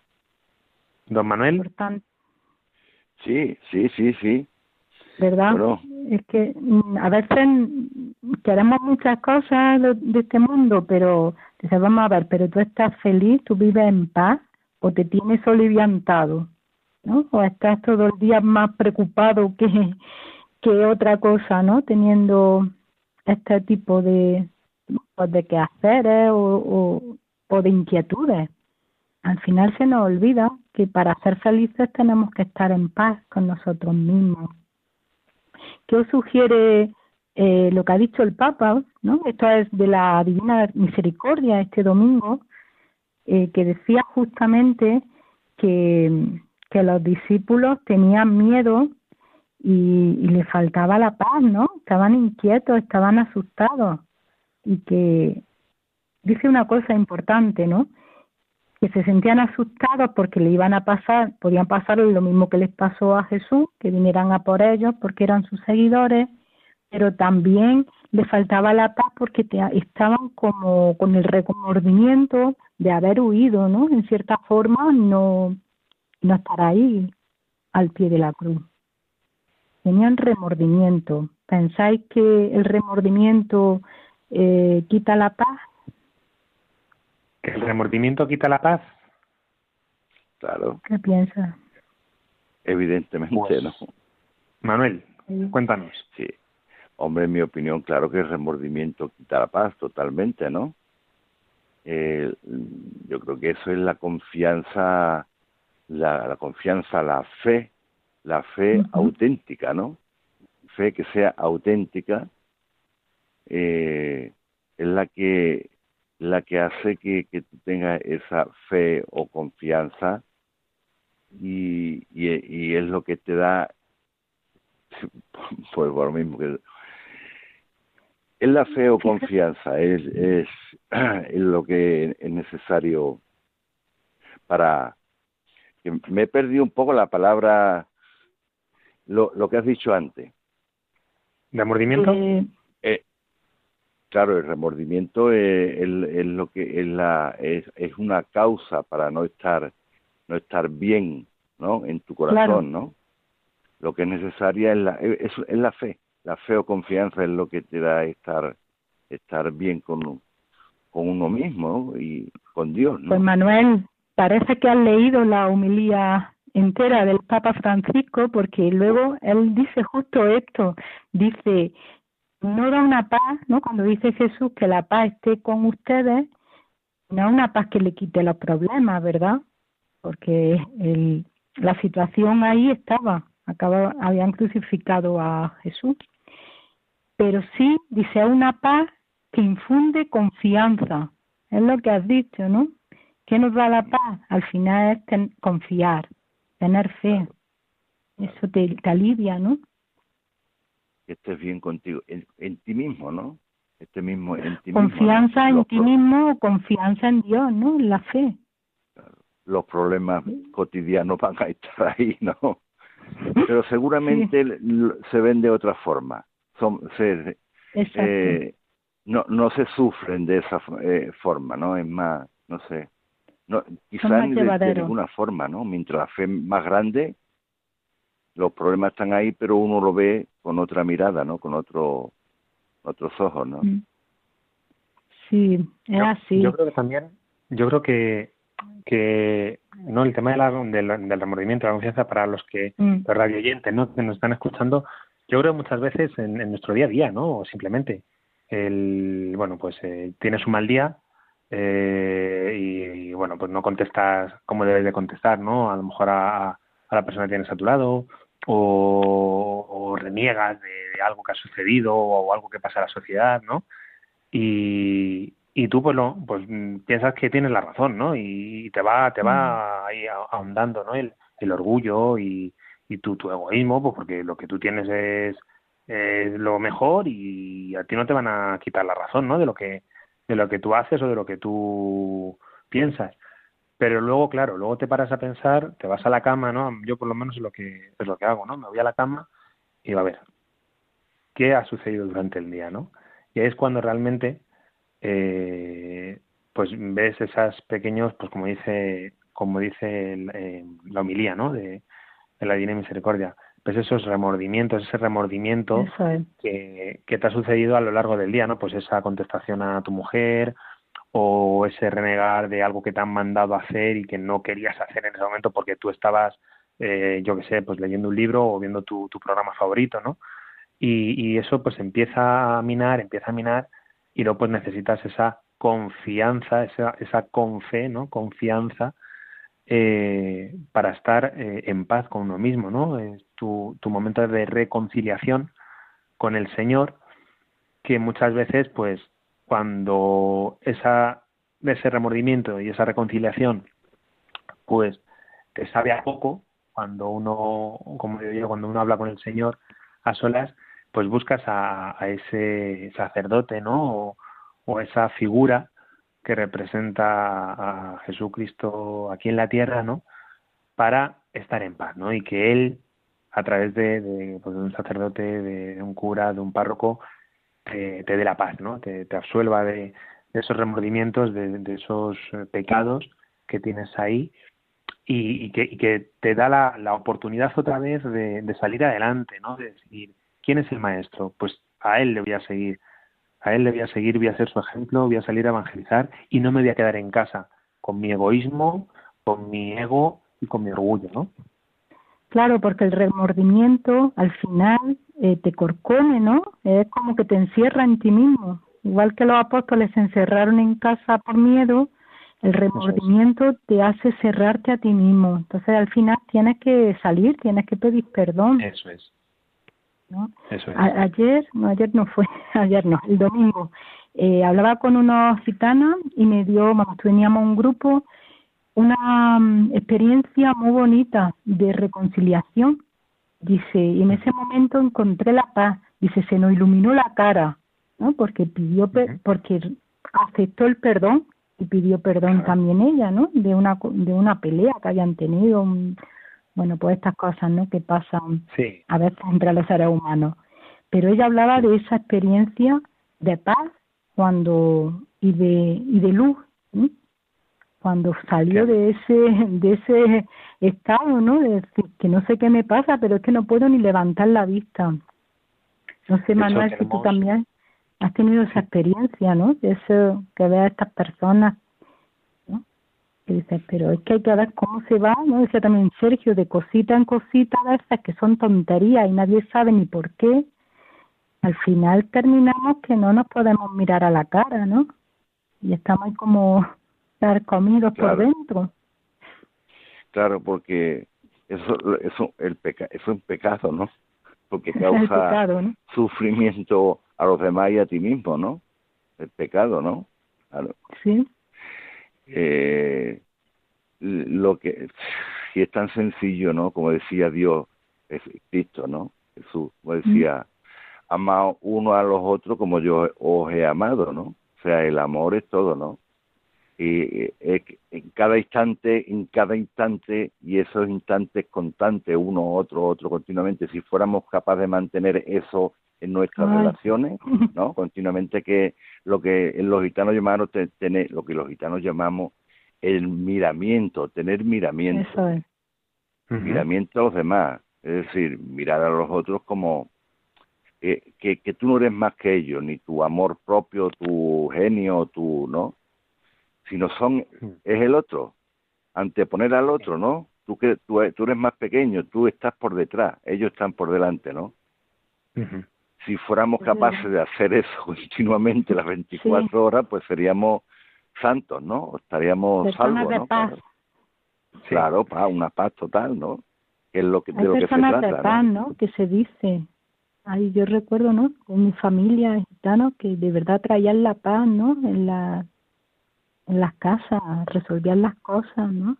Speaker 4: Don Manuel.
Speaker 3: Importante.
Speaker 8: Sí, sí, sí, sí.
Speaker 3: ¿Verdad?
Speaker 8: Bueno.
Speaker 3: Es que mm, a veces mm, queremos muchas cosas de, de este mundo, pero dices, vamos a ver, pero tú estás feliz, tú vives en paz, o te tienes soliviantado, ¿no? O estás todo el día más preocupado que, que otra cosa, ¿no? Teniendo este tipo de, pues, de quehaceres o, o, o de inquietudes. Al final se nos olvida que para ser felices tenemos que estar en paz con nosotros mismos. ¿Qué os sugiere eh, lo que ha dicho el Papa, ¿no? Esto es de la Divina Misericordia este domingo, eh, que decía justamente que, que los discípulos tenían miedo y, y les faltaba la paz, ¿no? Estaban inquietos, estaban asustados, y que dice una cosa importante, ¿no? Que se sentían asustados porque le iban a pasar, podían pasar lo mismo que les pasó a Jesús, que vinieran a por ellos porque eran sus seguidores, pero también les faltaba la paz porque te, estaban como con el remordimiento de haber huido, ¿no? En cierta forma, no, no estar ahí al pie de la cruz. Tenían remordimiento. ¿Pensáis que el remordimiento eh, quita la paz?
Speaker 4: ¿Que el remordimiento quita la paz?
Speaker 8: Claro.
Speaker 3: ¿Qué piensas?
Speaker 8: Evidentemente,
Speaker 4: Pues,
Speaker 8: ¿no?
Speaker 4: Manuel,
Speaker 3: Sí.
Speaker 4: cuéntanos.
Speaker 8: Sí. Hombre, en mi opinión, claro que el remordimiento quita la paz totalmente, ¿no? Eh, yo creo que eso es la confianza, la, la confianza, la fe, la fe
Speaker 3: Uh-huh.
Speaker 8: auténtica, ¿no? Fe que sea auténtica, eh, es la que la que hace que, que tú tengas esa fe o confianza y, y, y es lo que te da, pues por lo mismo que es la fe o confianza, es, es, es lo que es necesario para... que me he perdido un poco la palabra, lo, lo que has dicho antes.
Speaker 4: ¿Remordimiento?
Speaker 3: Eh,
Speaker 8: Eh, claro, el remordimiento es, es, es lo que es la es, es una causa para no estar no estar bien, ¿no? En tu corazón,
Speaker 3: Claro.
Speaker 8: ¿no? Lo que es necesaria es la es, es la fe, la fe o confianza es lo que te da estar estar bien con con uno mismo, ¿no? Y con Dios, ¿no?
Speaker 3: Pues Manuel, parece que has leído la homilía entera del Papa Francisco, porque luego él dice justo esto, dice, no da una paz, ¿no? Cuando dice Jesús que la paz esté con ustedes, no es una paz que le quite los problemas, ¿verdad? Porque el, la situación ahí estaba, acaba, habían crucificado a Jesús, pero sí, dice, es una paz que infunde confianza, es lo que has dicho, ¿no? ¿Qué nos da la paz? Al final es ten, confiar, tener fe. Eso te, te alivia, ¿no?
Speaker 8: Que estés bien contigo, en, en ti mismo, ¿no? Este mismo, en ti
Speaker 3: Confianza
Speaker 8: mismo, ¿no?
Speaker 3: en ti mismo o confianza en Dios, ¿no? En la fe.
Speaker 8: Los problemas cotidianos van a estar ahí, ¿no? Pero seguramente
Speaker 3: Sí.
Speaker 8: se ven de otra forma. Son, se,
Speaker 3: Exacto.
Speaker 8: eh, no no se sufren de esa eh, forma, ¿no? Es más, no sé, no,
Speaker 3: Son
Speaker 8: quizás
Speaker 3: más
Speaker 8: ni de, de
Speaker 3: llevaderos.
Speaker 8: ninguna forma, ¿no? Mientras la fe es más grande, los problemas están ahí, pero uno lo ve con otra mirada, ¿no? Con otro, otros ojos, ¿no?
Speaker 3: Mm. Sí, es
Speaker 4: Yo,
Speaker 3: así.
Speaker 4: yo creo que también, yo creo que, que no el tema de la, del, del remordimiento, la confianza para los que,
Speaker 3: Mm.
Speaker 4: los radioyentes, ¿no? Que nos están escuchando, yo creo muchas veces en, en nuestro día a día, ¿no? O simplemente, el, bueno, pues eh, tienes un mal día eh, y, y, bueno, pues no contestas como debes de contestar, ¿no? A lo mejor a, a la persona que tienes a tu lado o, o reniegas de, de algo que ha sucedido o algo que pasa en la sociedad, ¿no? y, y tú pues lo pues mm, piensas que tienes la razón, ¿no? Y te va te
Speaker 3: Mm.
Speaker 4: va ahí a- ahondando, ¿no? El, el orgullo y, y tu, tu egoísmo, pues porque lo que tú tienes es, es lo mejor y a ti no te van a quitar la razón, ¿no? De lo que de lo que tú haces o de lo que tú piensas. Pero luego, claro, luego te paras a pensar, te vas a la cama, ¿no? Yo por lo menos es lo que es lo que hago, ¿no? Me voy a la cama y va a ver qué ha sucedido durante el día, ¿no? Y ahí es cuando realmente eh, pues ves esas pequeños, pues como dice como dice el, eh, la homilía, ¿no? De, de la Divina Misericordia, pues esos remordimientos, ese remordimiento
Speaker 3: Eso es.
Speaker 4: que, que te ha sucedido a lo largo del día, ¿no? Pues esa contestación a tu mujer o ese renegar de algo que te han mandado a hacer y que no querías hacer en ese momento porque tú estabas, eh, yo qué sé, pues leyendo un libro o viendo tu, tu programa favorito, ¿no? Y, y eso pues empieza a minar, empieza a minar y luego pues necesitas esa confianza, esa, esa confe, ¿no? Confianza eh, para estar eh, en paz con uno mismo, ¿no? Es tu, tu momento de reconciliación con el Señor, que muchas veces pues cuando esa ese remordimiento y esa reconciliación pues te sabe a poco, cuando uno, como digo yo, cuando uno habla con el Señor a solas, pues buscas a, a ese sacerdote, ¿no? O, o esa figura que representa a Jesucristo aquí en la tierra, ¿no? Para estar en paz, ¿no? Y que Él, a través de, de, pues, de un sacerdote, de un cura, de un párroco, te, te dé la paz, ¿no? Te, te absuelva de, de esos remordimientos, de, de esos eh, pecados que tienes ahí y, y, que, y que te da la, la oportunidad otra vez de, de salir adelante, ¿no? De decir, ¿quién es el maestro? Pues a él le voy a seguir, a él le voy a seguir, voy a ser su ejemplo, voy a salir a evangelizar y no me voy a quedar en casa con mi egoísmo, con mi ego y con mi orgullo, ¿no?
Speaker 3: Claro, porque el remordimiento al final eh, te corcone, ¿no? Es como que te encierra en ti mismo. Igual que los apóstoles se encerraron en casa por miedo, el remordimiento te hace cerrarte a ti mismo. Entonces al final tienes que salir, tienes que pedir perdón.
Speaker 4: Eso es.
Speaker 3: ¿No?
Speaker 4: Eso es.
Speaker 3: A- ayer, no, ayer no fue, ayer no, el domingo, eh, hablaba con unos gitanos y me dio, vamos, teníamos un grupo, una um, experiencia muy bonita de reconciliación. Dice, y en ese momento encontré la paz. Dice, se nos iluminó la cara, ¿no? Porque pidió, per-
Speaker 4: Uh-huh.
Speaker 3: porque aceptó el perdón y pidió perdón
Speaker 4: Claro.
Speaker 3: también ella, ¿no? De una de una pelea que hayan tenido, un- bueno, pues estas cosas, ¿no? Que pasan
Speaker 4: Sí.
Speaker 3: a veces entre los seres humanos. Pero ella hablaba de esa experiencia de paz cuando y de y de luz, ¿sí? Cuando salió
Speaker 4: Claro.
Speaker 3: de ese de ese estado, ¿no? De decir que no sé qué me pasa, pero es que no puedo ni levantar la vista. No sé,
Speaker 4: De hecho,
Speaker 3: Manuel, si tú
Speaker 4: tenemos-
Speaker 3: también has tenido esa experiencia, ¿no? De eso que ve a estas personas, ¿no? Que dices, pero es que hay que ver cómo se va, ¿no? Decía también Sergio, de cosita en cosita a veces que son tonterías y nadie sabe ni por qué. Al final terminamos que no nos podemos mirar a la cara, ¿no? Y estamos ahí como carcomidos por
Speaker 8: Claro.
Speaker 3: dentro.
Speaker 8: Claro, porque eso, eso, el peca, eso es un pecado, ¿no? Porque
Speaker 3: Es el
Speaker 8: causa
Speaker 3: pecado, ¿no?
Speaker 8: sufrimiento a los demás y a ti mismo, ¿no? El pecado, ¿no? Claro.
Speaker 3: Sí.
Speaker 8: Eh, lo que, si es tan sencillo, ¿no? Como decía Dios, es Cristo, ¿no? Jesús, como decía, ama uno a los otros como yo os he amado, ¿no? O sea, el amor es todo, ¿no? Y eh, en cada instante, en cada instante, y esos instantes constantes, uno, otro, otro, continuamente, si fuéramos capaces de mantener eso en nuestras
Speaker 3: Ay.
Speaker 8: relaciones, ¿no? Continuamente que lo que los gitanos llamaron te- tener, lo que los gitanos llamamos el miramiento, tener miramiento,
Speaker 3: Eso es.
Speaker 4: Ujú.
Speaker 8: miramiento a los demás, es decir, mirar a los otros como que, que, que tú no eres más que ellos, ni tu amor propio, tu genio, tu, ¿no? Sino son, es el otro, anteponer al otro, ¿no? Tú que tú, tú eres más pequeño, tú estás por detrás, ellos están por delante, ¿no?
Speaker 4: Ujú.
Speaker 8: Si fuéramos capaces de hacer eso continuamente las veinticuatro
Speaker 3: Sí.
Speaker 8: horas, pues seríamos santos, ¿no? Estaríamos
Speaker 3: Personas
Speaker 8: salvos,
Speaker 3: de
Speaker 8: ¿no?
Speaker 3: paz.
Speaker 8: Claro, claro, paz, una paz total, ¿no? Que es lo que, de
Speaker 3: Hay
Speaker 8: lo que se
Speaker 3: personas de
Speaker 8: trata,
Speaker 3: paz,
Speaker 8: ¿no?
Speaker 3: ¿no? Que se dice. Ay, yo recuerdo, ¿no? Con mi familia gitana que de verdad traían la paz, ¿no? En la en las casas, resolvían las cosas, ¿no?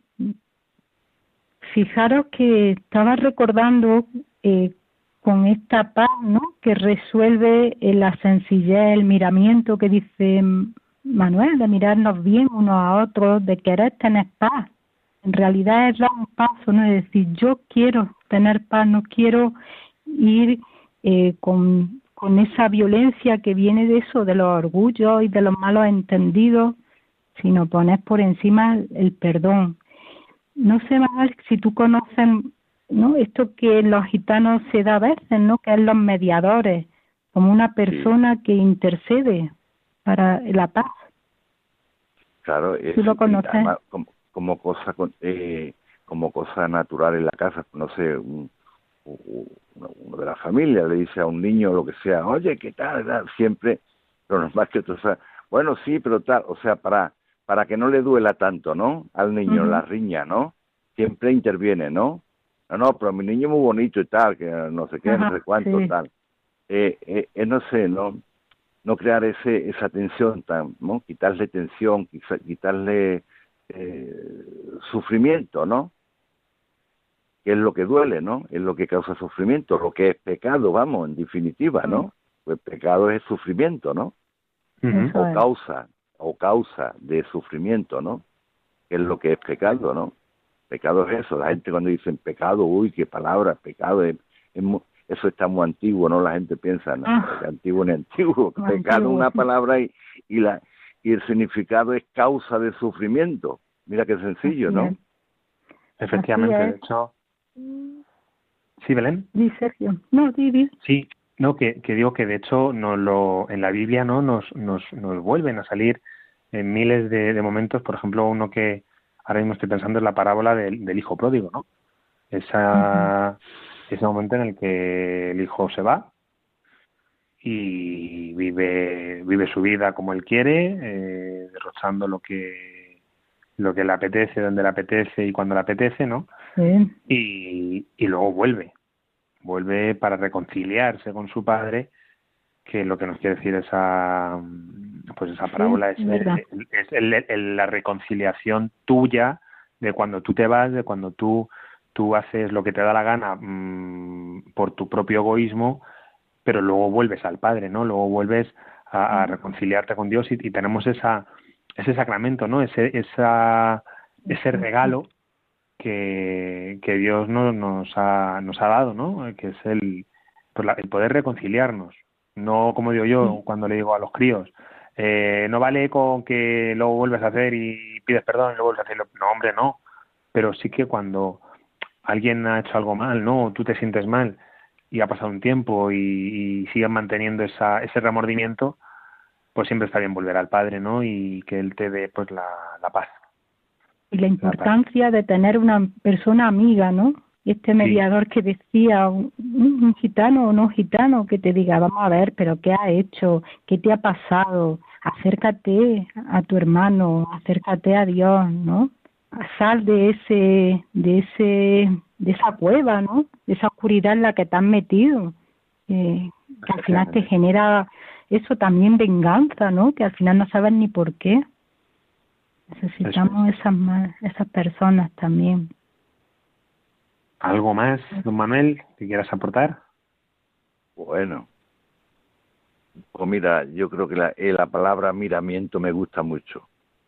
Speaker 3: Fijaros que estaba recordando eh, con esta paz, ¿no? Que resuelve eh, la sencillez, el miramiento que dice Manuel, de mirarnos bien unos a otros, de querer tener paz. En realidad es dar un paso, ¿no? Es decir, yo quiero tener paz, no quiero ir eh, con, con esa violencia que viene de eso, de los orgullos y de los malos entendidos, sino poner por encima el perdón. No sé, Manuel, si tú conoces, ¿no? Esto que en los gitanos se da a veces, ¿no? Que es los mediadores, como una persona que intercede para la paz.
Speaker 8: Claro, es,
Speaker 3: ¿Tú lo conoces?
Speaker 8: además, como, como cosa con- eh, como cosa natural en la casa, no sé, un, u- uno, uno de la familia le dice a un niño lo que sea, oye, ¿qué tal? tal? Siempre, pero no es más que tú, o sea, bueno, sí, pero tal, o sea, para para que no le duela tanto, ¿no? Al niño,
Speaker 3: Ujú.
Speaker 8: la riña, ¿no? Siempre interviene, ¿no? No, no, pero mi niño es muy bonito y tal, que no sé qué, no
Speaker 3: Ajá,
Speaker 8: sé cuánto,
Speaker 3: sí.
Speaker 8: tal. Eh, eh, eh, no sé, ¿no? No crear ese esa tensión, tan, ¿no? Quitarle tensión, quizá- quitarle eh, sufrimiento, ¿no? Que es lo que duele, ¿no? Es lo que causa sufrimiento, lo que es pecado, vamos, en definitiva, ¿no? Pues pecado es sufrimiento, ¿no?
Speaker 4: Ujú.
Speaker 3: Eso
Speaker 8: O
Speaker 3: es.
Speaker 8: causa, o causa de sufrimiento, ¿no? Que es lo que es pecado, ¿no? Pecado es eso. La gente cuando dicen pecado, uy, qué palabra, pecado, es, es mu- eso está muy antiguo, ¿no? La gente piensa, no,
Speaker 3: Ah.
Speaker 8: que antiguo ni antiguo.
Speaker 3: Muy
Speaker 8: Pecado es
Speaker 3: antiguo,
Speaker 8: una
Speaker 3: sí.
Speaker 8: palabra y, y la y el significado es causa de sufrimiento. Mira qué sencillo,
Speaker 3: Así
Speaker 8: ¿no?
Speaker 3: es.
Speaker 4: Efectivamente,
Speaker 3: Así
Speaker 4: de
Speaker 3: es.
Speaker 4: hecho. Sí, Belén.
Speaker 3: Di, Sergio. No, di, di.
Speaker 4: Sí, no, que, que digo que de hecho nos lo, en la Biblia no nos, nos, nos vuelven a salir en miles de, de momentos. Por ejemplo, uno que ahora mismo estoy pensando es la parábola del, del hijo pródigo, ¿no? Esa, ese momento en el que el hijo se va y vive vive su vida como él quiere, eh, derrochando lo que lo que le apetece, donde le apetece y cuando le apetece, ¿no?
Speaker 3: Sí.
Speaker 4: Y, y luego vuelve, vuelve para reconciliarse con su padre, que lo que nos quiere decir esa pues esa parábola
Speaker 3: Sí,
Speaker 4: es,
Speaker 3: verdad.
Speaker 4: eh, es el- el- la reconciliación tuya de cuando tú te vas, de cuando tú tú haces lo que te da la gana mm, por tu propio egoísmo, pero luego vuelves al Padre, ¿no? Luego vuelves a, a reconciliarte con Dios y, y tenemos esa ese sacramento, ¿no? Ese esa ese regalo que, que Dios nos, nos ha nos ha dado, ¿no? Que es el pues la- el poder reconciliarnos. No, como digo yo cuando le digo a los críos, eh, no vale con que lo vuelves a hacer y pides perdón y lo vuelves a hacer. No, hombre, no. Pero sí que cuando alguien ha hecho algo mal, ¿no? O tú te sientes mal y ha pasado un tiempo y, y siguen manteniendo esa, ese remordimiento, pues siempre está bien volver al Padre, ¿no? Y que Él te dé pues la, la paz.
Speaker 3: Y la importancia de tener una persona amiga, ¿no? Este mediador que decía, un, un gitano o no gitano, que te diga, vamos a ver, pero ¿qué ha hecho? ¿Qué te ha pasado? Acércate a tu hermano, acércate a Dios, ¿no? Sal de ese, de ese, de esa cueva, ¿no? De esa oscuridad en la que te has metido, eh, que al final te genera eso también venganza, ¿no? Que al final no sabes ni por qué. Necesitamos esas ma- esas personas también.
Speaker 4: ¿Algo más, don Manuel, que quieras aportar?
Speaker 8: Bueno, pues mira, yo creo que la, eh, la palabra miramiento me gusta mucho.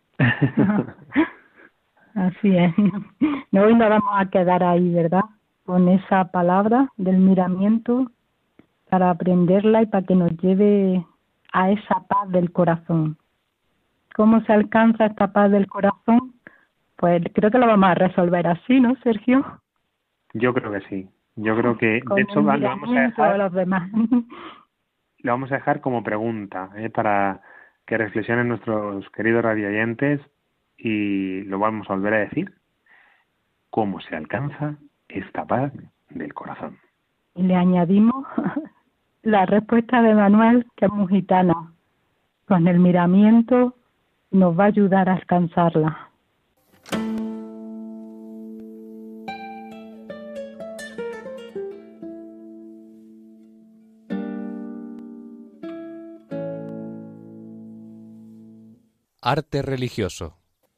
Speaker 3: Así es. No, hoy nos vamos a quedar ahí, ¿verdad? Con esa palabra del miramiento. para aprenderla y para que nos lleve a esa paz del corazón. ¿Cómo se alcanza esta paz del corazón? Pues creo que lo vamos a resolver así, ¿no, Sergio?
Speaker 4: Yo creo que sí. Yo creo que,
Speaker 3: Con
Speaker 4: de hecho,
Speaker 3: el
Speaker 4: lo vamos a
Speaker 3: miramiento de
Speaker 4: dejar,
Speaker 3: los demás.
Speaker 4: lo vamos a dejar como pregunta, ¿eh? Para que reflexionen nuestros queridos radioyentes y lo vamos a volver a decir. ¿Cómo se alcanza esta paz del corazón?
Speaker 3: Y le añadimos la respuesta de Manuel, que es muy gitana. Con el miramiento nos va a ayudar a alcanzarla.
Speaker 5: Arte religioso.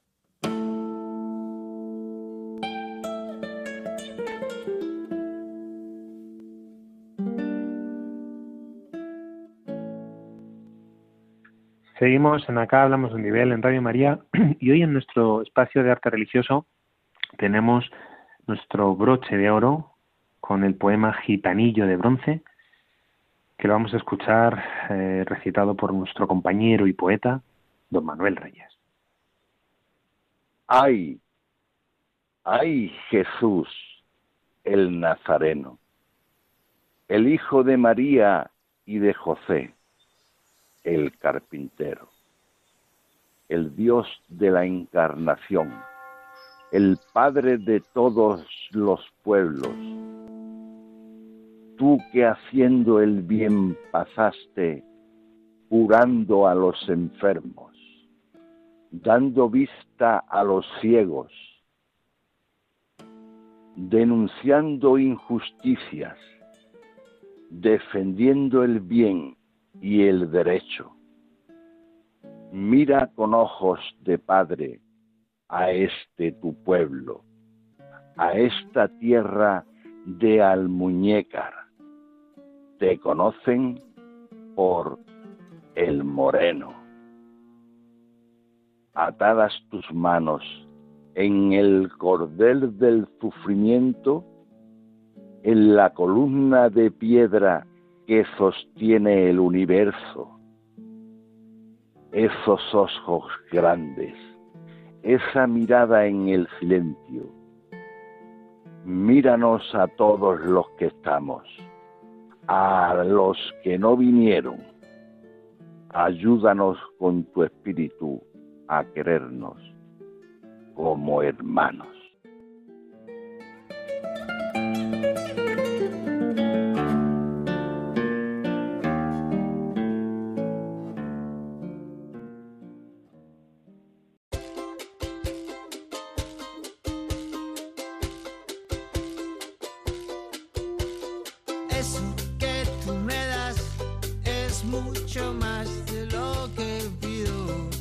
Speaker 4: Seguimos en Acá Hablamos de un Nivel en Radio María y hoy en nuestro espacio de arte religioso tenemos nuestro broche de oro con el poema Gitanillo de Bronce, que lo vamos a escuchar eh, recitado por nuestro compañero y poeta, don Manuel Reyes.
Speaker 8: ¡Ay! ¡Ay, Jesús, el Nazareno! El hijo de María y de José, el carpintero, el Dios de la encarnación, el Padre de todos los pueblos, tú que haciendo el bien pasaste, curando a los enfermos, dando vista a los ciegos, denunciando injusticias, defendiendo el bien y el derecho. Mira con ojos de Padre a este tu pueblo, a esta tierra de Almuñécar. Te conocen por el Moreno. Atadas tus manos en el cordel del sufrimiento, en la columna de piedra que sostiene el universo, esos ojos grandes, esa mirada en el silencio. Míranos a todos los que estamos, a los que no vinieron. Ayúdanos con tu espíritu a querernos como hermanos.
Speaker 7: Eso que tú me das es mucho más de lo que pido.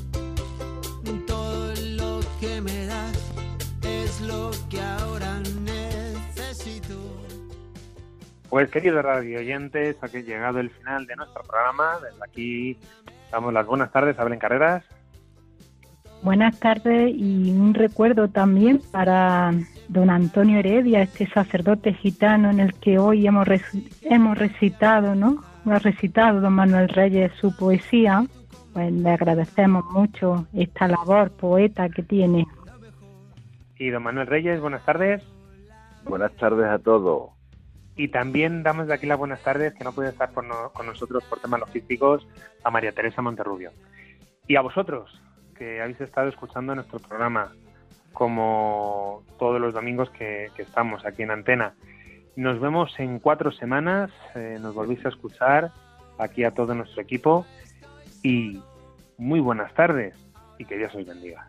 Speaker 7: Todo lo que me das es lo que ahora necesito.
Speaker 4: Pues queridos radio oyentes, aquí ha llegado el final de nuestro programa. Desde aquí damos las buenas tardes a Belén Carreras.
Speaker 3: Buenas tardes y un recuerdo también para don Antonio Heredia, este sacerdote gitano en el que hoy hemos hemos recitado, ¿no? Ha recitado don Manuel Reyes su poesía. Pues le agradecemos mucho esta labor poeta que tiene.
Speaker 4: Y don Manuel Reyes, buenas tardes.
Speaker 8: Buenas tardes a todos.
Speaker 4: Y también damos de aquí las buenas tardes, que no puede estar por no, con nosotros por temas logísticos, a María Teresa Monterrubio. Y a vosotros, que habéis estado escuchando nuestro programa, como todos los domingos que, que estamos aquí en Antena. Nos vemos en cuatro semanas, eh, nos volvéis a escuchar aquí a todo nuestro equipo y muy buenas tardes y que Dios os bendiga.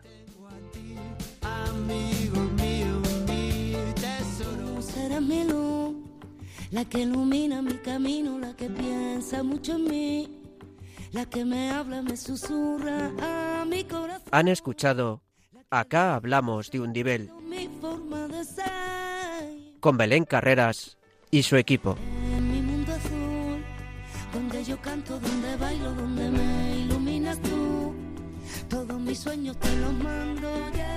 Speaker 7: Amigo mío, mi tesoro.
Speaker 1: Será mi luz, la que ilumina mi camino, la que piensa mucho en mí, la que me habla, me susurra a mi corazón.
Speaker 2: Han escuchado Acá Hablamos de un Nivel
Speaker 1: Mi forma de ser.
Speaker 2: con Belén Carreras y su equipo.
Speaker 1: En mi mundo azul, donde yo canto, donde bailo, donde me iluminas tú. Todos mis sueños te los mando ya.